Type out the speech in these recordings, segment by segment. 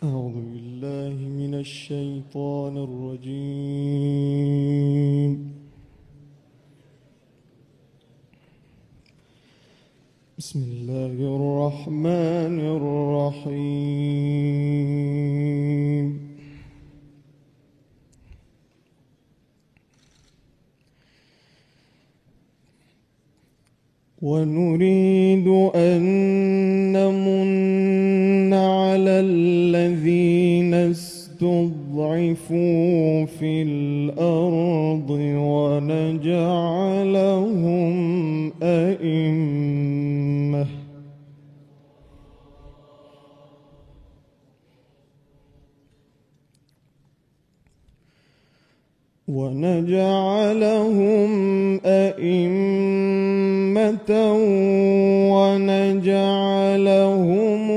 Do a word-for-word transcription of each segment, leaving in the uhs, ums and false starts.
أعوذ بالله من الشيطان الرجيم. بسم الله الرحمن الرحيم. ونريد أن نمن على الذين استضعفوا في الأرض ونجعلهم أئمة ونجعلهم أئمة ونجعلهم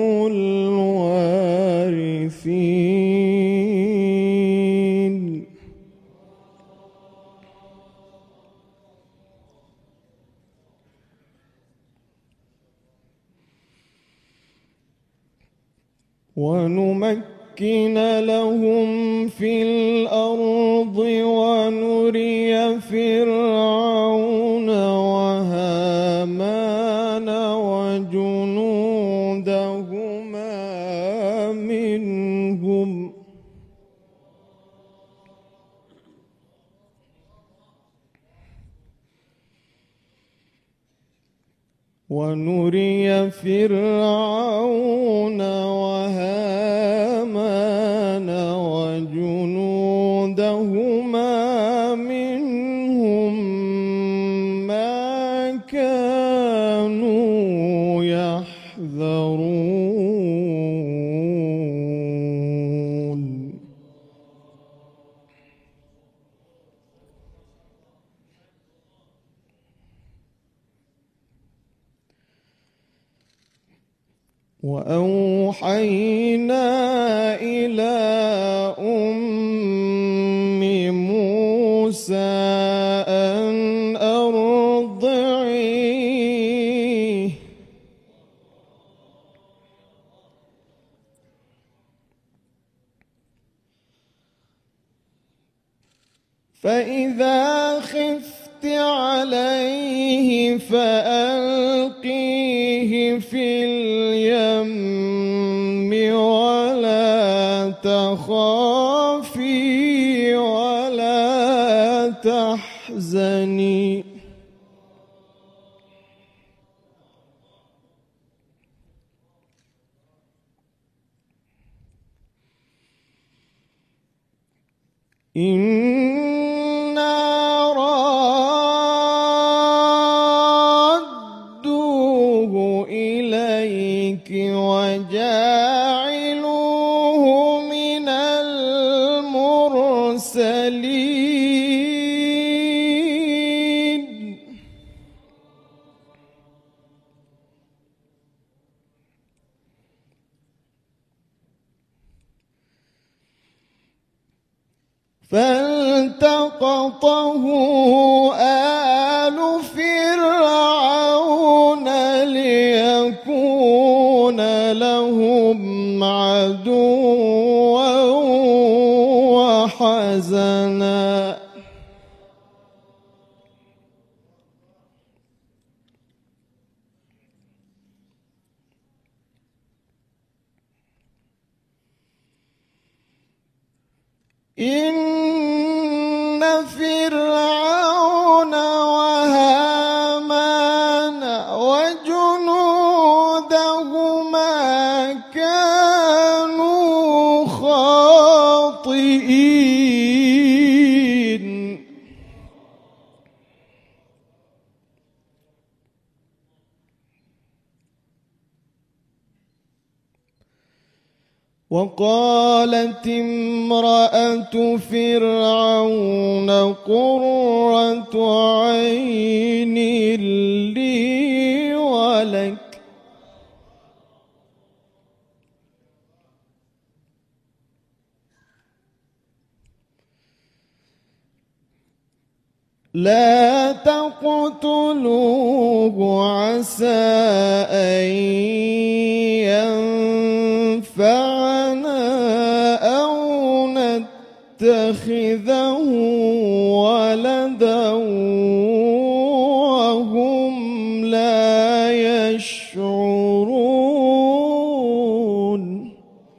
الوارثين. ونمكن لهم في الأرض ونري فرعون وهامان وجنودهما منهم ونري فرعون وهامان وجنودهما منهم ما كانوا يحذرون. وأوحينا إلى أم موسى أن أرضعيه فإذا خفت عليه فألقيه في اليم ولا تخافي ولا تحزني إنا رادوه إليك وجاعلوه من المرسلين. فالتقطه آل فرعون ليكون لهم عدوا وحزنا إن فرعون وهامان وجنودهما كانوا خاطئين. وقالت امرأة فرعون قرة عين لي ولك لا تقتلوه عسى أن ينفعنا يتخذه ولدا وهم لا يشعرون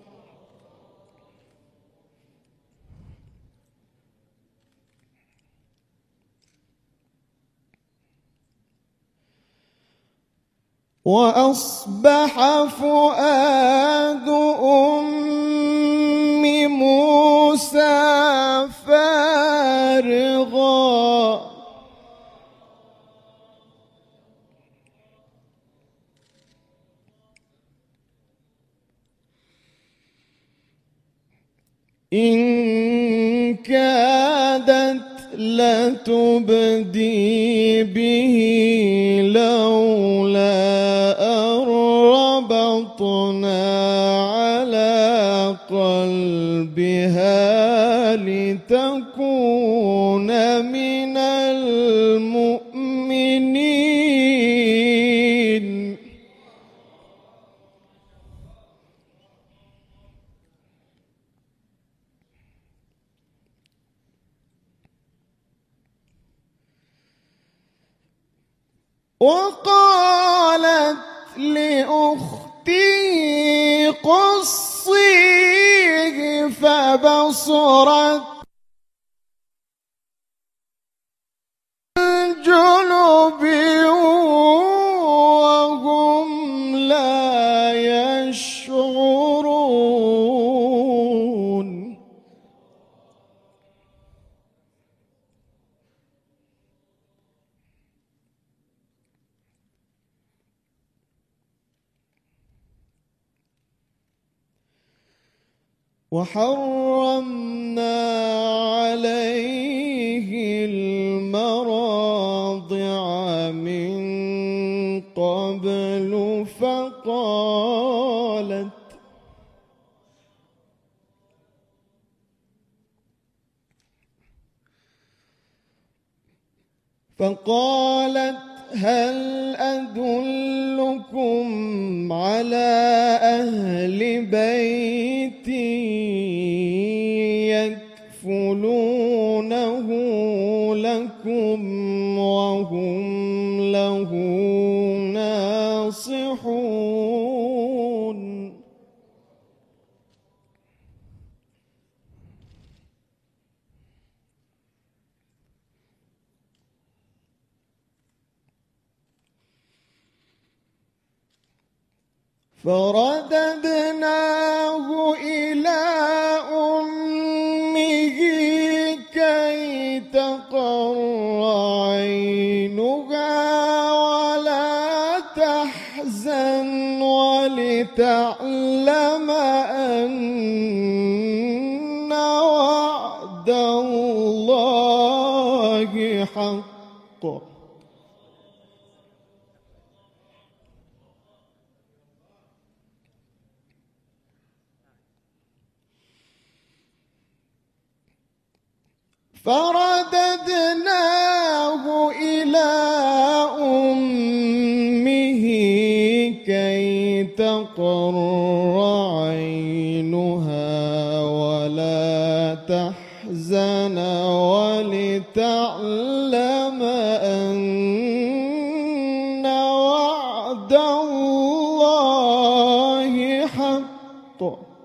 وأصبح فؤاد أم موسى فارغا إن كادت لتبدي به لولا أن ربطنا على قلبها لتكون من المؤمنين وقالت لأختي قصيه فبصرت الجنب وهم لا يشعرون وحرمنا عليه المراضع من قبل فقالت فقالت هل أدلكم على أهل بيت يكفلونه لكم وهم له ناصحون فرددناه إلى أمه كي تقر عينها ولا تحزن ولتعلم أن وعد الله حق فرددناه إلى أمه كي تقر عينها ولا تحزن ولتعلم أن وعد الله حق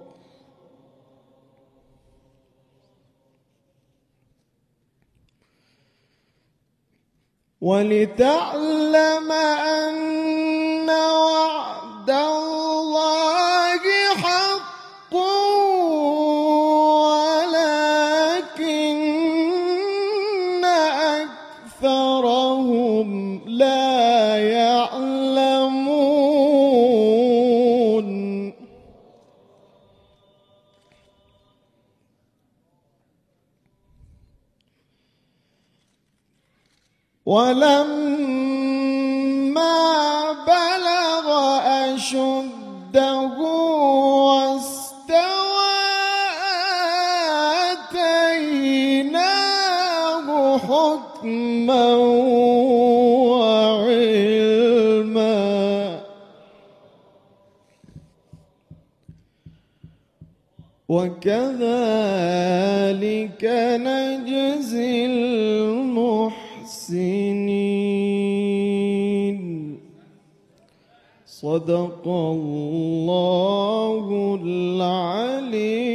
ولتعلم أن وعد الله حق ولكن أكثرهم لا يعلمون ولما بلغ أشده واستوى آتيناه حكما وعلما وكذلك نجزي المحسنين. صدق الله العليم